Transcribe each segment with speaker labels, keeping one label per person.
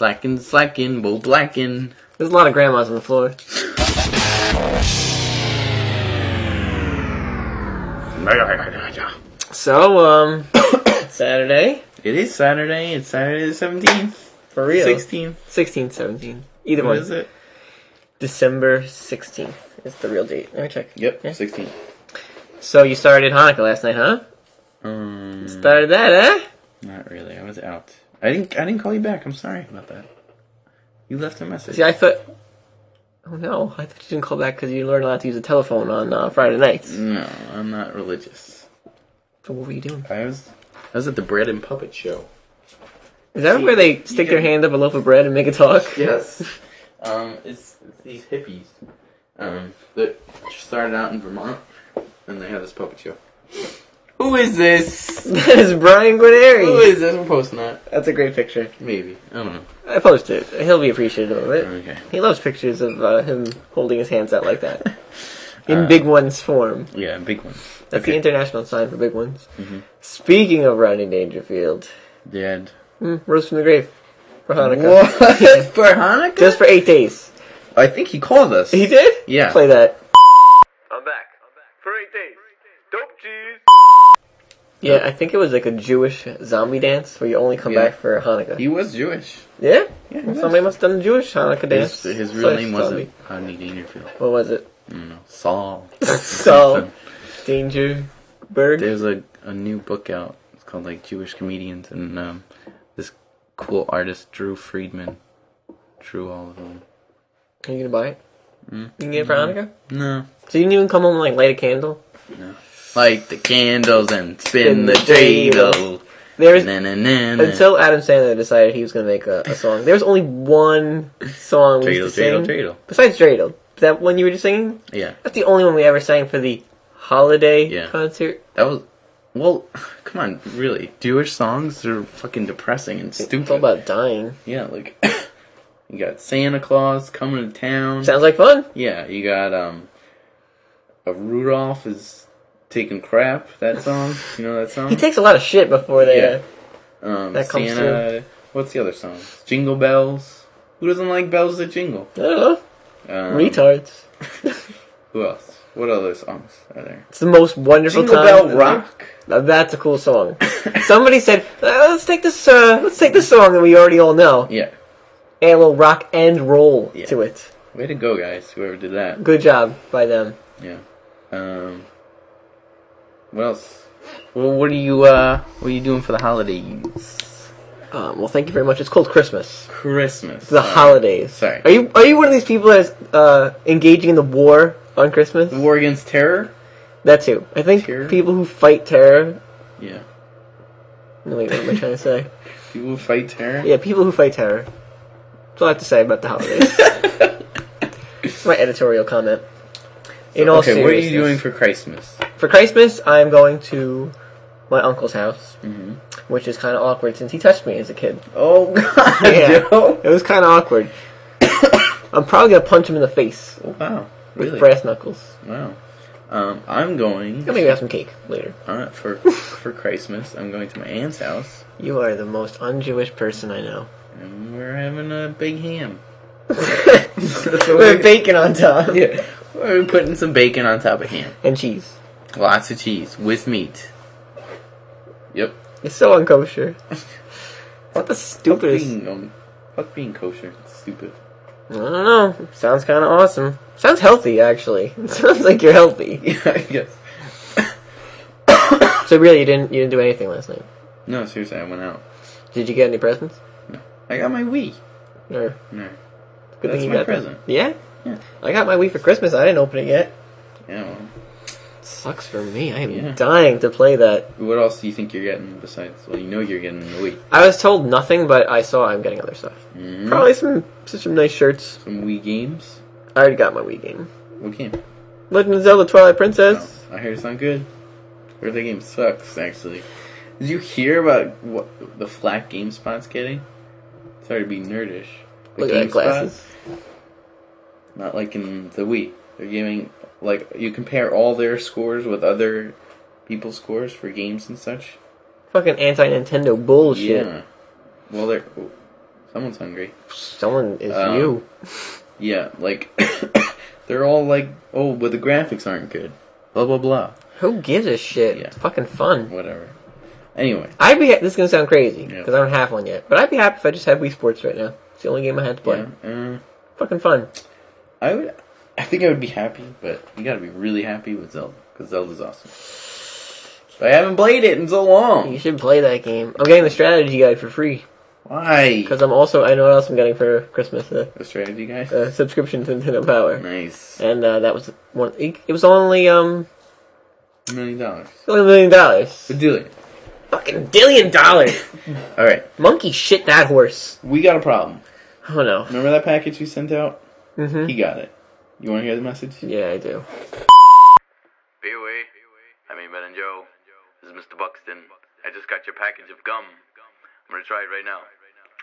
Speaker 1: Slackin', Bo Blackin'.
Speaker 2: There's a lot of grandmas on the floor. So, Saturday.
Speaker 1: It is Saturday. It's Saturday the 17th.
Speaker 2: For real.
Speaker 1: 16th.
Speaker 2: 16th, 17th. Either
Speaker 1: What
Speaker 2: one.
Speaker 1: is it?
Speaker 2: December 16th is the real date. Let me check.
Speaker 1: Yep,
Speaker 2: Yeah.
Speaker 1: 16th.
Speaker 2: So you started Hanukkah last night, huh? Started that, eh?
Speaker 1: Not really. I was out. I didn't call you back. I'm sorry about that. You left a message.
Speaker 2: See, I thought... Oh no, I thought you didn't call back because you learned not to use a telephone on Friday nights.
Speaker 1: No, I'm not religious.
Speaker 2: So what were you doing?
Speaker 1: I was at the Bread and Puppet Show.
Speaker 2: Is that where they stick their hand up a loaf of bread and make it talk?
Speaker 1: Yes. It's these hippies that started out in Vermont, and they have this puppet show. Who is this?
Speaker 2: That is Brian Guarneri.
Speaker 1: Who is this? I'm posting that.
Speaker 2: That's a great picture.
Speaker 1: Maybe. I don't know.
Speaker 2: I posted it. He'll be appreciative of it.
Speaker 1: Okay.
Speaker 2: He loves pictures of him holding his hands out like that. In big one's form.
Speaker 1: Yeah, big one.
Speaker 2: That's the international sign for big ones.
Speaker 1: Mm-hmm.
Speaker 2: Speaking of Rodney Dangerfield.
Speaker 1: Dead.
Speaker 2: Rose from the grave. For Hanukkah.
Speaker 1: What? For Hanukkah?
Speaker 2: Just for 8 days.
Speaker 1: I think he called us.
Speaker 2: He did?
Speaker 1: Yeah.
Speaker 2: Play that. I'm back. For 8 days. Dope cheese. Yeah, I think it was like a Jewish zombie dance where you only come back for Hanukkah.
Speaker 1: He was Jewish.
Speaker 2: Yeah?
Speaker 1: Yeah, he
Speaker 2: Well,
Speaker 1: was.
Speaker 2: somebody must have done a Jewish Hanukkah dance.
Speaker 1: His real name
Speaker 2: Zombie.
Speaker 1: wasn't Rodney Dangerfield.
Speaker 2: What was it?
Speaker 1: I don't know. Saul.
Speaker 2: Saul. Dangerberg.
Speaker 1: There's a new book out. It's called like Jewish Comedians, and this cool artist Drew Friedman drew all of them.
Speaker 2: Are you gonna buy it? You can get it for Hanukkah?
Speaker 1: No.
Speaker 2: So you didn't even come home and like light a candle?
Speaker 1: No. Light the candles and spin the dreidel.
Speaker 2: There's
Speaker 1: Na-na-na-na.
Speaker 2: until Adam Sandler decided he was gonna make a song. There was only one song we used to sing.
Speaker 1: Dreidel.
Speaker 2: Besides Dreidel. That one you were just singing?
Speaker 1: Yeah.
Speaker 2: That's the only one we ever sang for the holiday concert.
Speaker 1: That was... Well, come on, really. Jewish songs are fucking depressing and stupid.
Speaker 2: It's all about dying.
Speaker 1: Yeah, like... you got Santa Claus coming to town.
Speaker 2: Sounds like fun.
Speaker 1: Yeah, you got, a Rudolph is taking crap, that song. You know that song?
Speaker 2: He takes a lot of shit before they...
Speaker 1: Yeah.
Speaker 2: that comes
Speaker 1: Santa... What's the other song? Jingle Bells. Who doesn't like bells that jingle?
Speaker 2: I don't know. Retards.
Speaker 1: Who else? What other songs are there?
Speaker 2: It's the most wonderful
Speaker 1: Jingle
Speaker 2: time.
Speaker 1: Bell Rock.
Speaker 2: Now that's a cool song. Somebody said, let's take this song that we already all know.
Speaker 1: Yeah.
Speaker 2: And a little rock and roll to it.
Speaker 1: Way to go, guys, whoever did that.
Speaker 2: Good job by them.
Speaker 1: Yeah. What else? Well, what are you doing for the holidays?
Speaker 2: Well, thank you very much. It's called Christmas.
Speaker 1: Christmas.
Speaker 2: The holidays.
Speaker 1: Sorry.
Speaker 2: Are you one of these people that's engaging in the war on Christmas?
Speaker 1: The war against terror?
Speaker 2: That too. I think people who fight terror...
Speaker 1: Yeah.
Speaker 2: No, wait, what am I trying to say?
Speaker 1: People who fight terror?
Speaker 2: Yeah, people who fight terror. That's all I have to say about the holidays. It's my editorial comment. In all seriousness.
Speaker 1: What are you doing for Christmas?
Speaker 2: For Christmas, I'm going to my uncle's house, which is kind of awkward since he touched me as a kid.
Speaker 1: Oh, God,
Speaker 2: Yeah,
Speaker 1: Joe.
Speaker 2: it was kind of awkward. I'm probably going to punch him in the face.
Speaker 1: Oh, wow. Really?
Speaker 2: With brass knuckles.
Speaker 1: Wow. I'm going...
Speaker 2: Maybe have some cake later.
Speaker 1: For Christmas, I'm going to my aunt's house.
Speaker 2: You are the most un-Jewish person I know.
Speaker 1: And we're having a big ham.
Speaker 2: With bacon on top.
Speaker 1: Yeah. We're putting some bacon on top of ham.
Speaker 2: And cheese.
Speaker 1: Lots of cheese. With meat. Yep.
Speaker 2: It's so unkosher. What the stupidest...
Speaker 1: Fuck being kosher. It's stupid.
Speaker 2: I don't know. Sounds kind of awesome. Sounds healthy, actually. It sounds like you're healthy.
Speaker 1: Yeah, I guess.
Speaker 2: So really, you didn't do anything last night?
Speaker 1: No, seriously, I went out.
Speaker 2: Did you get any presents?
Speaker 1: No. I got my Wii.
Speaker 2: Or
Speaker 1: No.
Speaker 2: good
Speaker 1: That's
Speaker 2: thing you
Speaker 1: my
Speaker 2: got
Speaker 1: present.
Speaker 2: That. Yeah?
Speaker 1: Yeah.
Speaker 2: I got my Wii for Christmas. I didn't open it yet.
Speaker 1: Yeah, well.
Speaker 2: Sucks for me. I am dying to play that.
Speaker 1: What else do you think you're getting besides... Well, you know you're getting the Wii.
Speaker 2: I was told nothing, but I saw I'm getting other stuff. Probably some nice shirts.
Speaker 1: Some Wii games?
Speaker 2: I already got my Wii game.
Speaker 1: What game?
Speaker 2: Legend of Zelda Twilight Princess.
Speaker 1: Oh, I heard it's not good. I heard the game sucks, actually. Did you hear about what the flack GameSpot's getting? Sorry to be nerdish.
Speaker 2: Look at that glasses.
Speaker 1: Not like in the Wii. They're giving... Like, you compare all their scores with other people's scores for games and such.
Speaker 2: Fucking anti-Nintendo bullshit.
Speaker 1: Yeah. Well, they're... Someone's hungry.
Speaker 2: Someone is you.
Speaker 1: Yeah, like, they're all like, oh, but the graphics aren't good. Blah, blah, blah.
Speaker 2: Who gives a shit?
Speaker 1: Yeah.
Speaker 2: It's fucking fun.
Speaker 1: Whatever. Anyway.
Speaker 2: This is gonna sound crazy,
Speaker 1: Yeah.
Speaker 2: because I don't have one yet. But I'd be happy if I just had Wii Sports right now. It's the only game I had to play.
Speaker 1: Yeah,
Speaker 2: Fucking fun.
Speaker 1: I think I would be happy, but you gotta be really happy with Zelda, because Zelda's awesome. But I haven't played it in so long.
Speaker 2: You should play that game. I'm getting the strategy guide for free.
Speaker 1: Why?
Speaker 2: Because I know what else I'm getting for Christmas.
Speaker 1: The strategy guy?
Speaker 2: Subscription to Nintendo Power.
Speaker 1: Nice.
Speaker 2: And that was one. It was only
Speaker 1: $1 million.
Speaker 2: $1 million.
Speaker 1: Badillion.
Speaker 2: Fucking $1 billion.
Speaker 1: Alright.
Speaker 2: Monkey shit that horse.
Speaker 1: We got a problem.
Speaker 2: Oh no.
Speaker 1: Remember that package we sent out?
Speaker 2: Mm-hmm.
Speaker 1: He got it. You want to hear the message?
Speaker 2: Yeah, I do.
Speaker 3: BOA, Ben and Joe. This is Mr. Buxton. I just got your package of gum. I'm gonna try it right now.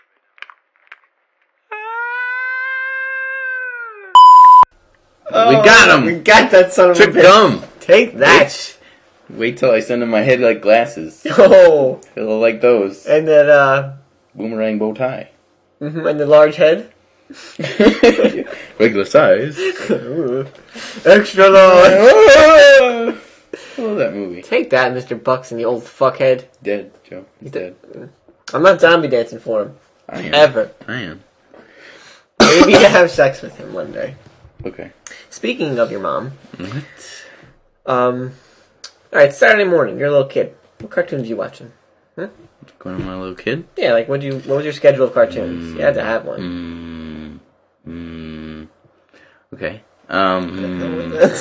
Speaker 1: We got him!
Speaker 2: We got that son of a
Speaker 1: Trick
Speaker 2: bitch.
Speaker 1: gum!
Speaker 2: Take that!
Speaker 1: Wait till I send him my head like glasses.
Speaker 2: Oh!
Speaker 1: He'll like those.
Speaker 2: And that,
Speaker 1: Boomerang bow tie.
Speaker 2: and the large head.
Speaker 1: Regular size.
Speaker 2: Extra large!
Speaker 1: I love that movie.
Speaker 2: Take that, Mr. Buxton, you old fuckhead.
Speaker 1: Dead, Joe. He's dead.
Speaker 2: I'm not zombie dancing for him.
Speaker 1: I am.
Speaker 2: Ever.
Speaker 1: I am.
Speaker 2: Maybe to have sex with him one day.
Speaker 1: Okay.
Speaker 2: Speaking of your mom, alright, Saturday morning, you're a little kid. What cartoons are you watching?
Speaker 1: Going to my little kid?
Speaker 2: Yeah, like what was your schedule of cartoons? You had to have one.
Speaker 1: Okay.
Speaker 2: That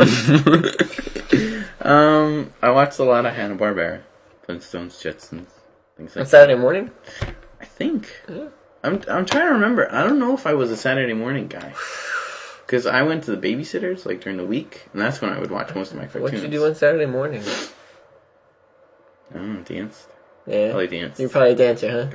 Speaker 2: sound.
Speaker 1: I watched a lot of Hanna-Barbera. Flintstones, Jetsons, things
Speaker 2: On
Speaker 1: like
Speaker 2: Saturday morning?
Speaker 1: I think. I'm trying to remember. I don't know if I was a Saturday morning guy. Because I went to the babysitters, like, during the week, and that's when I would watch most of my cartoons.
Speaker 2: What did you do on Saturday morning?
Speaker 1: I don't know, danced.
Speaker 2: Yeah.
Speaker 1: Probably danced.
Speaker 2: You're probably a dancer, huh?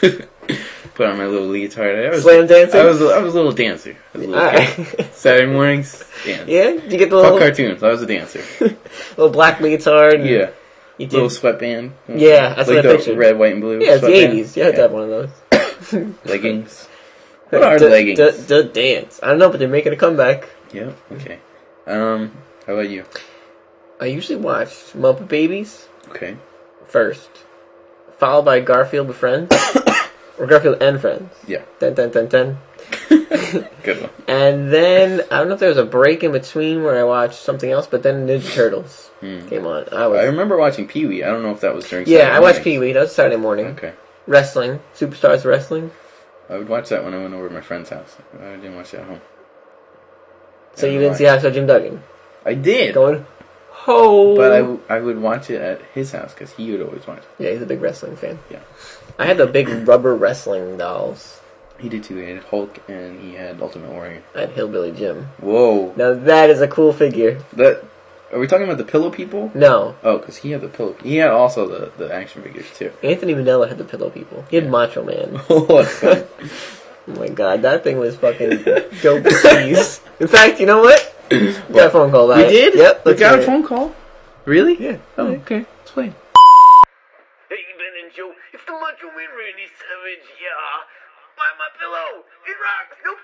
Speaker 1: Put on my little leotard.
Speaker 2: Slam dancing?
Speaker 1: I was a little dancer. I was a little kid.
Speaker 2: Alright.
Speaker 1: Saturday mornings, dance.
Speaker 2: Yeah? Did you get the
Speaker 1: Fuck
Speaker 2: little,
Speaker 1: cartoons. I was a dancer.
Speaker 2: little black leotard?
Speaker 1: Yeah.
Speaker 2: You did.
Speaker 1: Little sweatband.
Speaker 2: Yeah, that's
Speaker 1: like
Speaker 2: what I
Speaker 1: the
Speaker 2: pictured.
Speaker 1: red, white, and blue.
Speaker 2: Yeah, it's the
Speaker 1: sweatband.
Speaker 2: 80s. You had to have one of those.
Speaker 1: Leggings. What are leggings?
Speaker 2: The dance. I don't know, but they're making a comeback.
Speaker 1: Yep. Okay. How about you?
Speaker 2: I usually watch Muppet Babies
Speaker 1: Okay.
Speaker 2: first, followed by Garfield with Friends, or Garfield and Friends.
Speaker 1: Yeah.
Speaker 2: Dun, dun, dun, dun.
Speaker 1: Good one.
Speaker 2: And then I don't know if there was a break in between where I watched something else, but then Ninja Turtles came on.
Speaker 1: I remember watching Pee-wee. I don't know if that was during
Speaker 2: Yeah,
Speaker 1: Saturday
Speaker 2: I watched
Speaker 1: morning.
Speaker 2: Pee-wee. That was Saturday morning.
Speaker 1: Okay.
Speaker 2: Wrestling. Superstars Wrestling.
Speaker 1: I would watch that when I went over to my friend's house. I didn't watch that at home.
Speaker 2: So you didn't see How So Jim Duggan?
Speaker 1: I did.
Speaker 2: Going, ho!
Speaker 1: But I would watch it at his house because he would always watch it.
Speaker 2: Yeah, he's a big wrestling fan.
Speaker 1: Yeah.
Speaker 2: I had the big rubber wrestling dolls.
Speaker 1: He did too. He had Hulk and he had Ultimate Warrior.
Speaker 2: I had Hillbilly Jim.
Speaker 1: Whoa.
Speaker 2: Now that is a cool figure.
Speaker 1: Are we talking about the Pillow People?
Speaker 2: No.
Speaker 1: Oh, because he had the Pillow. He had also the action figures too.
Speaker 2: Anthony Manella had the Pillow People. He had Macho Man.
Speaker 1: Oh, that's fun.
Speaker 2: Oh my god, that thing was fucking dope as cheese. In fact, you know what? We got a phone call about it.
Speaker 1: We did?
Speaker 2: Yep.
Speaker 1: We
Speaker 2: let's
Speaker 1: got
Speaker 2: hear
Speaker 1: a
Speaker 2: it.
Speaker 1: phone call? Really?
Speaker 2: Yeah.
Speaker 1: Oh, okay. Let's play.
Speaker 3: Hey, Ben and Joe, it's the Macho Man Randy Savage, yeah. Buy my pillow. It rocks. No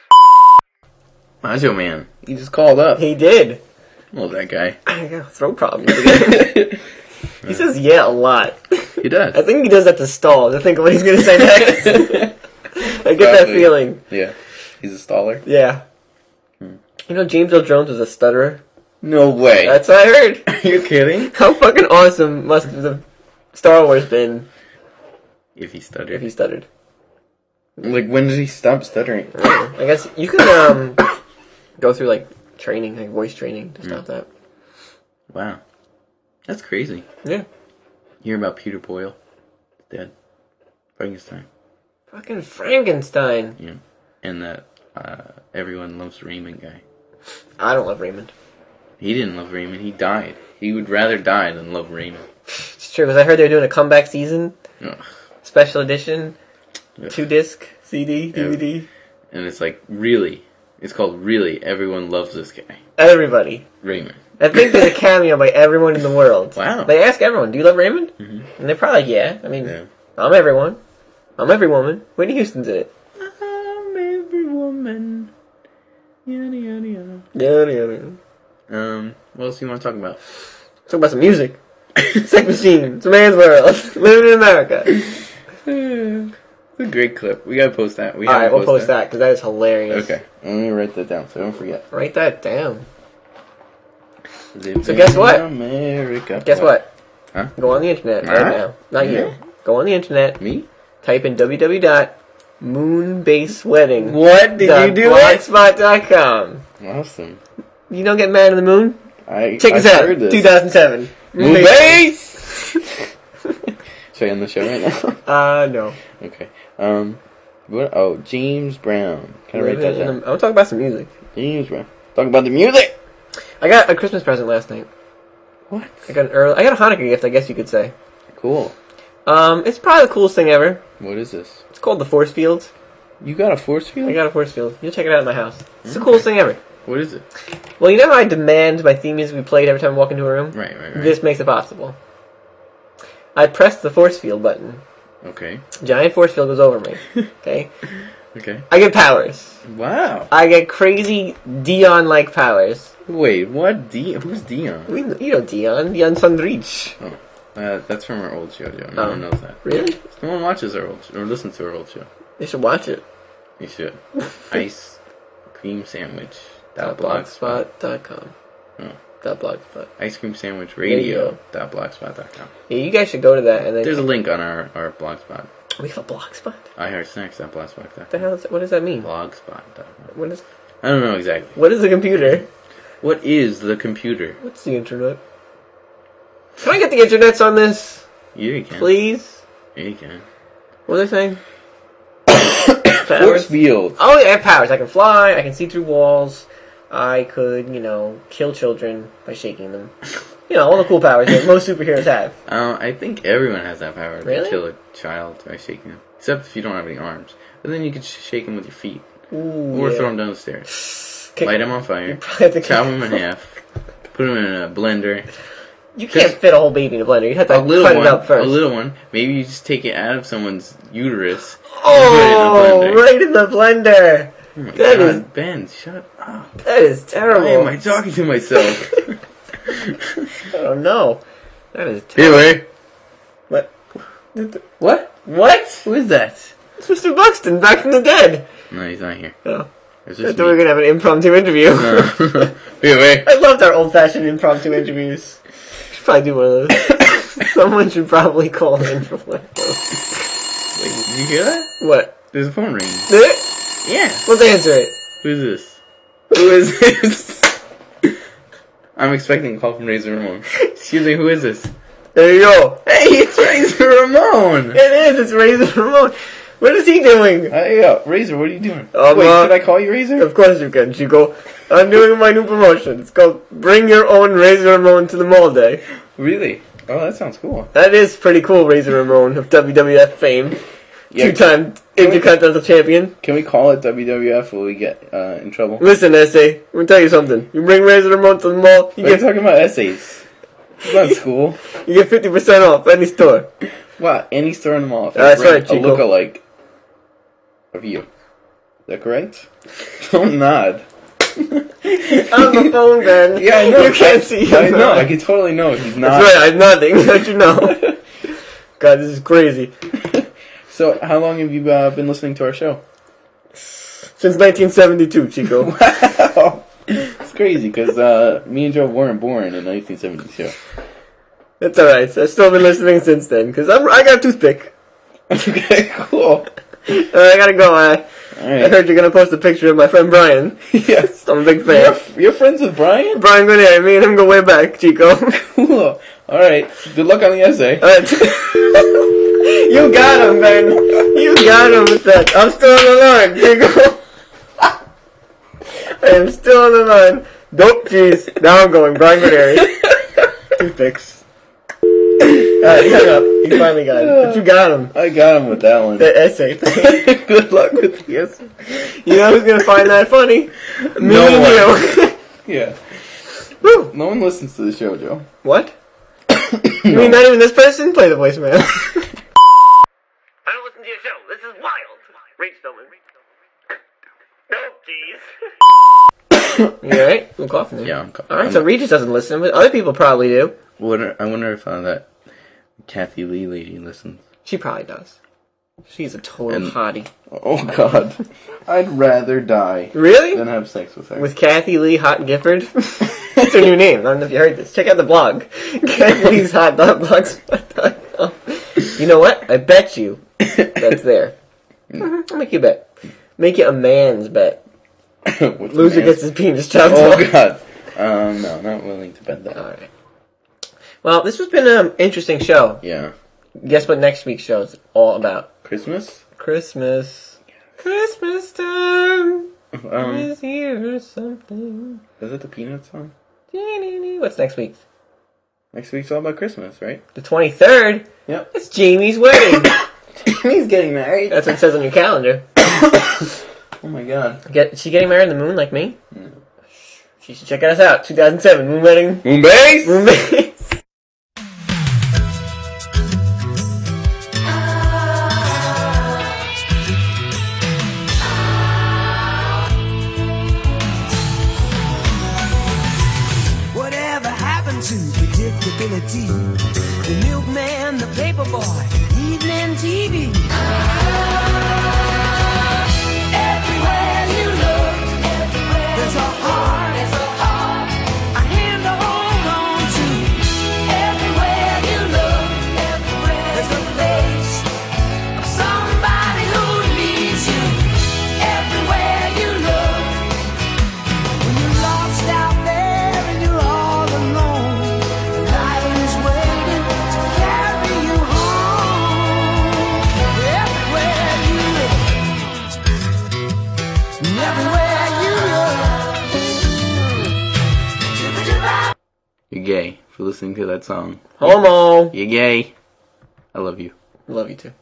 Speaker 3: cheese.
Speaker 1: Macho Man. He just called up.
Speaker 2: He did.
Speaker 1: Well, that guy.
Speaker 2: I got throat problems again. He says yeah a lot.
Speaker 1: He does.
Speaker 2: I think he does that to stall. To think of what he's going to say next. I get that
Speaker 1: Probably.
Speaker 2: feeling.
Speaker 1: Yeah. He's a staller?
Speaker 2: Yeah. You know James Earl Jones was a stutterer?
Speaker 1: No way.
Speaker 2: That's what I heard.
Speaker 1: Are you kidding?
Speaker 2: How fucking awesome must have Star Wars been
Speaker 1: If he stuttered.
Speaker 2: if he stuttered?
Speaker 1: Like, when did he stop stuttering?
Speaker 2: I guess you can go through like training, like voice training to stop that.
Speaker 1: Wow. That's crazy.
Speaker 2: Yeah.
Speaker 1: You hear about Peter Boyle? Dead. Frankenstein.
Speaker 2: Fucking Frankenstein.
Speaker 1: Yeah. And that everyone loves Raymond guy.
Speaker 2: I don't love Raymond.
Speaker 1: He didn't love Raymond. He died. He would rather die than love Raymond.
Speaker 2: It's true, because I heard they were doing a comeback season.
Speaker 1: Ugh.
Speaker 2: Special edition.
Speaker 1: Ugh.
Speaker 2: 2-disc, CD, DVD.
Speaker 1: And it's like, really? It's called Really Everyone Loves This Guy.
Speaker 2: Everybody.
Speaker 1: Raymond.
Speaker 2: I think there's a cameo by everyone in the world.
Speaker 1: Wow.
Speaker 2: They ask everyone, do you love Raymond? Mm-hmm. And they're probably like, yeah. I mean,
Speaker 1: Yeah.
Speaker 2: I'm everyone. I'm Every Woman. Whitney Houston's in it.
Speaker 1: I'm every woman. Yada, yada, yada.
Speaker 2: Yada, yada.
Speaker 1: What else do you want to talk about?
Speaker 2: Talk about some music. Sex Machine. It's a man's world. Living in America.
Speaker 1: It's a great clip. We gotta post that.
Speaker 2: Alright, we'll post that because that is hilarious.
Speaker 1: Okay. Let me write that down so I don't forget.
Speaker 2: Write that down.
Speaker 1: Living
Speaker 2: So guess what?
Speaker 1: in America.
Speaker 2: Guess what?
Speaker 1: Huh?
Speaker 2: Go on the internet right now. Not you. Go on the internet.
Speaker 1: Me?
Speaker 2: Type in www.moonbasewedding.
Speaker 1: What? Did you do it?
Speaker 2: Blogspot.com.
Speaker 1: Awesome.
Speaker 2: You don't get mad on the moon? Check this out.
Speaker 1: heard this.
Speaker 2: 2007.
Speaker 1: Moonbase! Should I end the show right now?
Speaker 2: No.
Speaker 1: Okay. What? Oh, James Brown. Can I write that down?
Speaker 2: I'm talking about some music.
Speaker 1: James Brown. Talk about the music!
Speaker 2: I got a Christmas present last night.
Speaker 1: What?
Speaker 2: I got a Hanukkah gift, I guess you could say.
Speaker 1: Cool.
Speaker 2: It's probably the coolest thing ever.
Speaker 1: What is this?
Speaker 2: It's called the Force Field.
Speaker 1: You got a force field?
Speaker 2: I got a Force Field. You'll check it out in my house. It's the coolest thing ever.
Speaker 1: What is it?
Speaker 2: Well, you know how I demand my theme music be played every time I walk into a room?
Speaker 1: Right.
Speaker 2: This makes it possible. I press the Force Field button.
Speaker 1: Okay.
Speaker 2: Giant force field goes over me. Okay?
Speaker 1: Okay.
Speaker 2: I get powers.
Speaker 1: Wow.
Speaker 2: I get crazy Dion-like powers.
Speaker 1: Wait, what? Who's Dion?
Speaker 2: You know Dion Sundrich.
Speaker 1: Oh, that's from our old show, Joe. No one knows that.
Speaker 2: Really?
Speaker 1: No one watches our old show, or listens to our old show.
Speaker 2: You should watch it.
Speaker 1: You should. Ice cream sandwich.
Speaker 2: .blogspot.com.
Speaker 1: Oh.
Speaker 2: .blogspot.
Speaker 1: Ice cream sandwich radio. .blogspot.com.
Speaker 2: Yeah, you guys should go to that and then.
Speaker 1: There's a link on our blogspot.
Speaker 2: We have a blogspot?
Speaker 1: iHeartSnacks.blogspot.com.
Speaker 2: The hell is what does that mean?
Speaker 1: Blogspot.com.
Speaker 2: What is?
Speaker 1: I don't know exactly.
Speaker 2: What is a computer?
Speaker 1: What is the computer?
Speaker 2: What's the internet? Can I get the internets on this?
Speaker 1: Yeah, you can.
Speaker 2: Please?
Speaker 1: Yeah, you can.
Speaker 2: What was I saying?
Speaker 1: Force field.
Speaker 2: Oh, yeah, I have powers. I can fly, I can see through walls, I could, kill children by shaking them. All the cool powers that most superheroes have.
Speaker 1: I think everyone has that power
Speaker 2: Really?
Speaker 1: to kill a child by shaking them. Except if you don't have any arms. But then you could shake them with your feet.
Speaker 2: Ooh,
Speaker 1: Or
Speaker 2: yeah.
Speaker 1: throw them down the stairs.
Speaker 2: Kick-
Speaker 1: Light them on fire.
Speaker 2: probably have to
Speaker 1: Chop them in half. Put them in a blender.
Speaker 2: You can't fit a whole baby in a blender. You have to
Speaker 1: A little
Speaker 2: cut
Speaker 1: one.
Speaker 2: it up first.
Speaker 1: A little one. Maybe you just take it out of someone's uterus.
Speaker 2: Oh, right in the blender.
Speaker 1: Oh my
Speaker 2: That
Speaker 1: God,
Speaker 2: is-
Speaker 1: Ben, shut up.
Speaker 2: That is terrible.
Speaker 1: Why am I talking to myself?
Speaker 2: Oh no. That is terrible.
Speaker 1: Anyway.
Speaker 2: What?
Speaker 1: What?
Speaker 2: What?
Speaker 1: Who is that?
Speaker 2: It's Mr. Buxton, back from the dead.
Speaker 1: No, he's not here.
Speaker 2: Oh.
Speaker 1: It's
Speaker 2: I
Speaker 1: just
Speaker 2: thought we were
Speaker 1: me.
Speaker 2: going to have an impromptu interview.
Speaker 1: Anyway.
Speaker 2: I loved our old-fashioned impromptu interviews. Should probably do one of those. Someone should probably call in for one of those.
Speaker 1: Wait, did you hear that?
Speaker 2: What?
Speaker 1: There's a phone ringing.
Speaker 2: Did it?
Speaker 1: Yeah.
Speaker 2: Let's answer it.
Speaker 1: Who's this? Who is this? I'm expecting a call from Razor Ramon. Excuse me, who is this?
Speaker 2: There you go.
Speaker 1: Hey, it's Razor Ramon!
Speaker 2: It is. It's Razor Ramon. What is he doing?
Speaker 1: Hey, Razor, what are you doing?
Speaker 2: Oh,
Speaker 1: Wait,
Speaker 2: well,
Speaker 1: should I call you Razor?
Speaker 2: Of course you can, Chico. I'm doing my new promotion. It's called Bring Your Own Razor Ramon to the Mall Day.
Speaker 1: Really? Oh, that sounds cool.
Speaker 2: That is pretty cool, Razor Ramon of WWF fame.
Speaker 1: Yeah,
Speaker 2: Two-time Intercontinental Champion.
Speaker 1: Can we call it WWF or we get in trouble?
Speaker 2: Listen, Essay, let me tell you something. You bring Razor Ramon to the mall, you
Speaker 1: We're
Speaker 2: get
Speaker 1: talking about essays. It's not school.
Speaker 2: you get 50% off any store.
Speaker 1: Wow, any store in the mall. If
Speaker 2: That's
Speaker 1: you bring
Speaker 2: right, Chico.
Speaker 1: A lookalike of you. Is that correct? Don't nod.
Speaker 2: On the phone, Ben.
Speaker 1: Yeah, I know.
Speaker 2: You can't see him.
Speaker 1: I know. I can totally know he's not.
Speaker 2: That's right, I'm nodding. Don't you know? God, this is crazy.
Speaker 1: So, how long have you been listening to our show?
Speaker 2: Since 1972, Chico.
Speaker 1: Wow. It's crazy, because me and Joe weren't born in 1972.
Speaker 2: That's alright. I've still been listening since then, because I got a toothpick.
Speaker 1: Okay, cool.
Speaker 2: I gotta go. I
Speaker 1: Alright.
Speaker 2: heard you're gonna post a picture of my friend Brian.
Speaker 1: Yes.
Speaker 2: I'm a big fan.
Speaker 1: You're friends with Brian?
Speaker 2: Brian Guarnieri, me and him go way back, Chico.
Speaker 1: Cool. Alright. Good luck on the essay.
Speaker 2: You got him, man. You got him with that. I'm still on the line, Chico. I am still on the line. Dope cheese. Now I'm going. Brian Guarnieri. Toothpicks. Alright, hang up. You finally got it. But you got him.
Speaker 1: I got him with that one.
Speaker 2: The essay thing.
Speaker 1: Good luck with the essay.
Speaker 2: You know who's gonna find that funny? Me
Speaker 1: No
Speaker 2: and
Speaker 1: one.
Speaker 2: you.
Speaker 1: Yeah.
Speaker 2: Woo.
Speaker 1: No one listens to the show, Joe.
Speaker 2: What? You mean not even this person? Play the voicemail.
Speaker 3: I don't listen to your show. Reach someone. Nope, jeez.
Speaker 2: You alright? I'm coughing there.
Speaker 1: Yeah, I'm coughing.
Speaker 2: Alright, so Regis doesn't listen, but other people probably do.
Speaker 1: I wonder if that Kathy Lee lady listens.
Speaker 2: She probably does. She's a total hottie.
Speaker 1: Oh God, I'd rather die
Speaker 2: Really?
Speaker 1: than have sex with her.
Speaker 2: With Kathy Lee Hot Gifford? That's her new name. I don't know if you heard this. Check out the blog. Kathy Lee's Hot Blogspot.com. You know what? I bet you that's there. I'll make you a bet. Make it a man's bet. Loser gets his penis chopped off.
Speaker 1: Oh God. No, not willing to bet that.
Speaker 2: Alright. Well, this has been an interesting show.
Speaker 1: Yeah.
Speaker 2: Guess what next week's show is all about?
Speaker 1: Christmas?
Speaker 2: Christmas. Christmas time
Speaker 1: Um,
Speaker 2: is here or something.
Speaker 1: is it the Peanuts song?
Speaker 2: What's next week's?
Speaker 1: Next week's all about Christmas, right?
Speaker 2: The 23rd?
Speaker 1: Yep.
Speaker 2: It's Jamie's wedding.
Speaker 1: He's getting married.
Speaker 2: That's what it says on your calendar.
Speaker 1: Oh my God.
Speaker 2: Is she getting married in the moon like me? No. She should check us out. 2007 Moon Wedding.
Speaker 1: Moonbase?
Speaker 2: Moonbase.
Speaker 4: Whatever happened to predictability? The milkman, the paperboy, evening TV. Everywhere you look, there's a heart, a hand to hold on to. Everywhere you look, there's a face of somebody who needs you. Everywhere you look, when you're lost out there and you're all alone, life is waiting to carry you home. Everywhere you look, everywhere you look.
Speaker 1: You're gay for listening to that song.
Speaker 2: Homo.
Speaker 1: You're gay. I love you.
Speaker 2: Love you too.